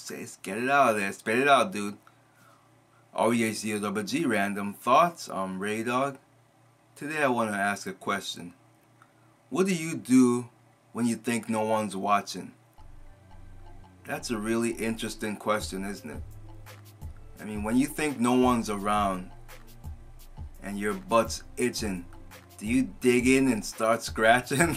say, get it out of there, spit it out, dude. REACOWG Random Thoughts. I'm Ray Dog. Today I want to ask a question. What do you do when you think no one's watching? That's a really interesting question, isn't it? I mean, when you think no one's around and your butt's itching, do you dig in and start scratching?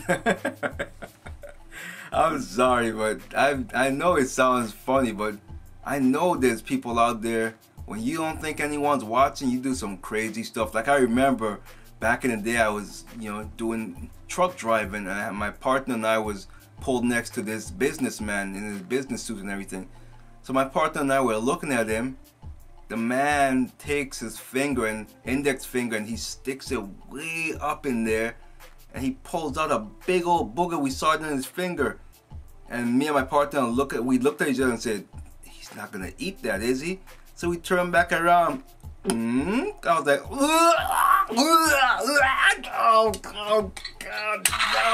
I'm sorry, but I know it sounds funny, but I know there's people out there, when you don't think anyone's watching, you do some crazy stuff. Like, I remember back in the day, I was, doing truck driving, and my partner and I was pulled next to this businessman in his business suit and everything. So my partner and I were looking at him. The man takes his finger, and index finger, and he sticks it way up in there, and he pulls out a big old booger. We saw it in his finger, and me and my partner we looked at each other and said, he's not gonna eat that, is he? So we turned back around. I was like, oh God,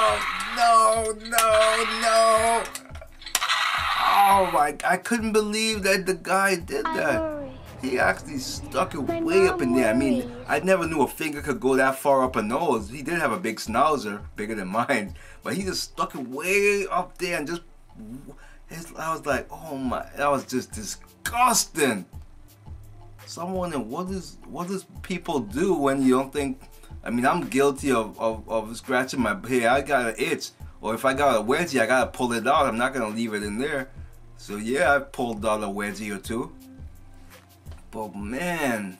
no. Oh my, I couldn't believe that the guy did that. He actually stuck it way up in there. I mean, I never knew a finger could go that far up a nose. He did have a big schnauzer, bigger than mine, but he just stuck it way up there and just, I was like, oh my, that was just disgusting. So I'm wondering, what does people do when you don't think, I mean, I'm guilty of scratching my hair. I got an itch, or if I got a wedgie, I gotta pull it out. I'm not gonna leave it in there. So yeah, I pulled out a wedgie or two. But man,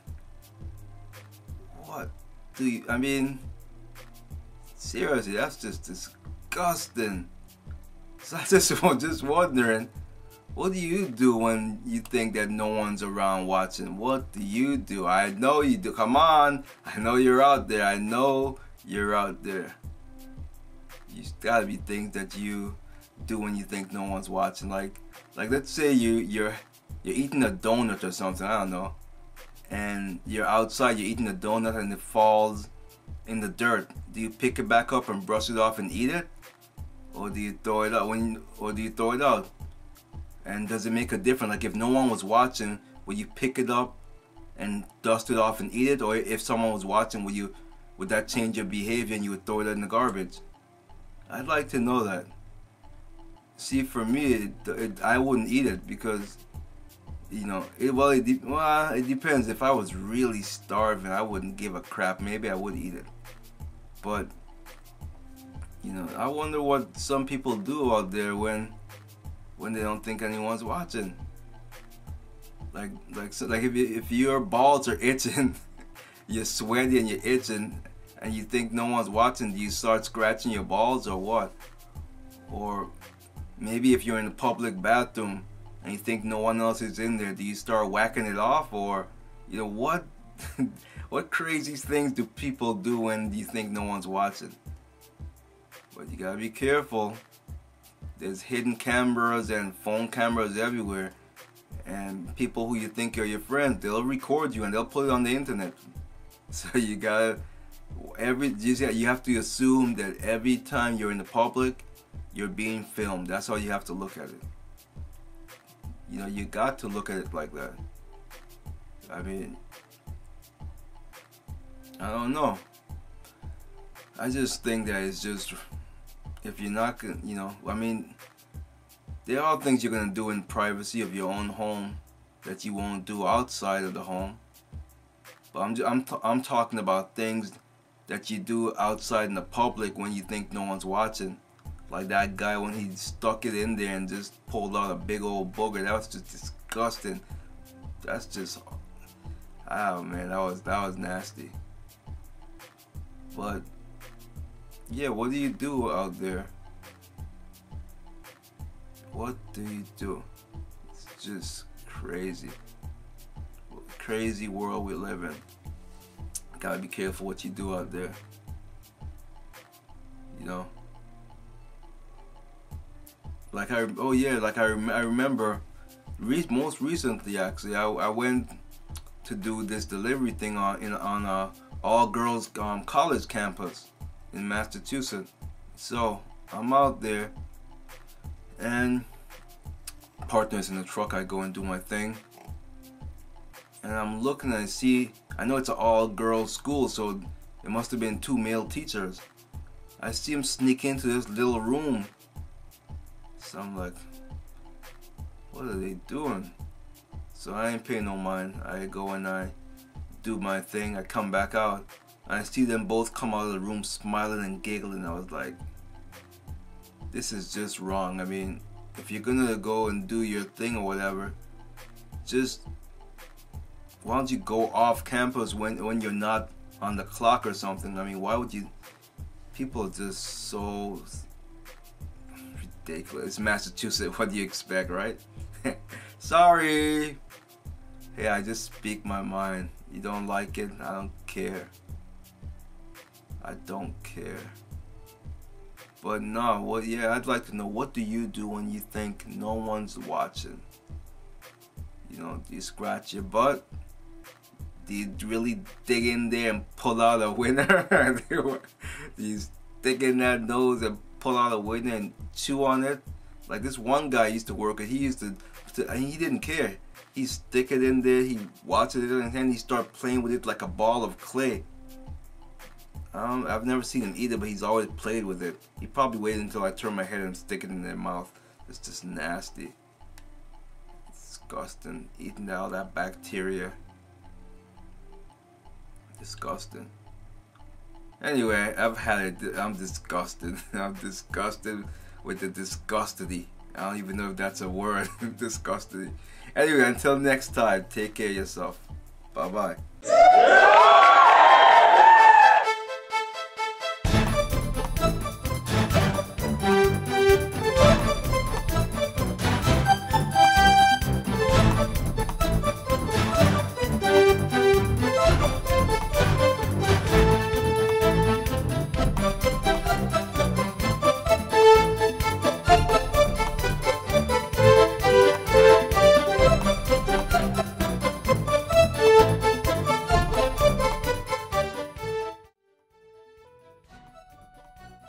what do you, I mean, seriously, that's just disgusting. So I just wondering, what do you do when you think that no one's around watching? What do you do? I know you do. Come on, I know you're out there. I know you're out there. You gotta be things that you do when you think no one's watching. Like let's say you're eating a donut or something, I don't know, and you're outside, you're eating a donut and it falls in the dirt. Do you pick it back up and brush it off and eat it? Or do you throw it out? And does it make a difference? Like, if no one was watching, would you pick it up and dust it off and eat it? Or if someone was watching, would that change your behavior and you would throw it in the garbage? I'd like to know that. See, for me, I wouldn't eat it because, it depends. If I was really starving, I wouldn't give a crap. Maybe I would eat it. But, I wonder what some people do out there when they don't think anyone's watching. Like if your balls are itching, you're sweaty and you're itching, and you think no one's watching, do you start scratching your balls or what? Or maybe if you're in a public bathroom and you think no one else is in there, do you start whacking it off? Or what what crazy things do people do when you think no one's watching? But you gotta be careful. There's hidden cameras and phone cameras everywhere, and people who you think are your friends, they'll record you and they'll put it on the internet. So you have to assume that every time you're in the public, you're being filmed. That's how you have to look at it. You got to look at it like that. I mean, I don't know. I just think that it's just, if you're not gonna, I mean, there are things you're gonna do in privacy of your own home that you won't do outside of the home. But I'm talking about things that you do outside in the public when you think no one's watching. Like that guy when he stuck it in there and just pulled out a big old booger. That was just disgusting. That's just, oh man, that was nasty. But yeah, what do you do out there? What do you do? It's just crazy. Crazy world we live in. Gotta be careful what you do out there. I remember most recently actually, I went to do this delivery thing on a all girls college campus in Massachusetts. So I'm out there, and partner's in the truck, I go and do my thing. And I'm looking and I see, I know it's an all-girls school, so it must have been 2 male teachers. I see him sneak into this little room. So I'm like, what are they doing? So I ain't paying no mind. I go and I do my thing. I come back out. And I see them both come out of the room smiling and giggling. I was like, this is just wrong. I mean, if you're gonna go and do your thing or whatever, just why don't you go off campus when you're not on the clock or something? I mean, why would you? People are just so ridiculous. It's Massachusetts. What do you expect, right? Sorry. Hey, I just speak my mind. You don't like it? I don't care. I don't care. But no, well, yeah, I'd like to know, what do you do when you think no one's watching? You know, do you scratch your butt? Do you really dig in there and pull out a winner? Do you stick in that nose and pull out a winner and chew on it? Like this one guy used to work, and he used to and he didn't care. He stick it in there, he watches it, and then he start playing with it like a ball of clay. I've never seen him eat it, but he's always played with it. He probably waited until I turn my head and stick it in their mouth. It's just nasty. Disgusting. Eating all that bacteria. Disgusting. Anyway, I've had it. I'm disgusted. I'm disgusted with the disgustity. I don't even know if that's a word. Disgustity. Anyway, until next time, take care of yourself. Bye-bye.